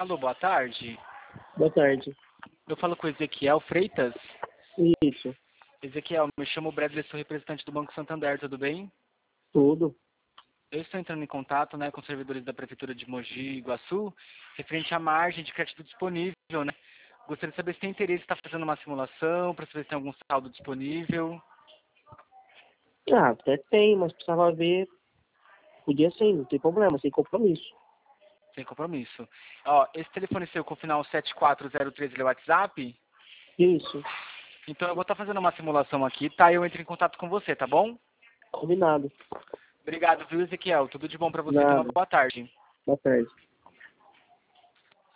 Alô, boa tarde. Boa tarde. Eu falo com o Ezequiel Freitas. Isso, Ezequiel, me chamo Bradley, sou representante do Banco Santander, tudo bem? tudo. Eu estou entrando em contato, com os servidores da Prefeitura de Mogi Guaçu, referente à margem de crédito disponível, né? Gostaria de saber se tem interesse em estar fazendo uma simulação, para saber se tem algum saldo disponível. Ah, até tem, mas precisava ver. Podia sim, não tem problema, sem compromisso. Sem compromisso. Ó, esse telefone seu com o final 7403 ele é o WhatsApp? Isso, Então eu vou estar fazendo uma simulação aqui, tá? Eu entro em contato com você, tá bom? combinado. Obrigado, viu, Ezequiel? Tudo de bom para você. Tenha uma Nada. boa tarde. Boa tarde.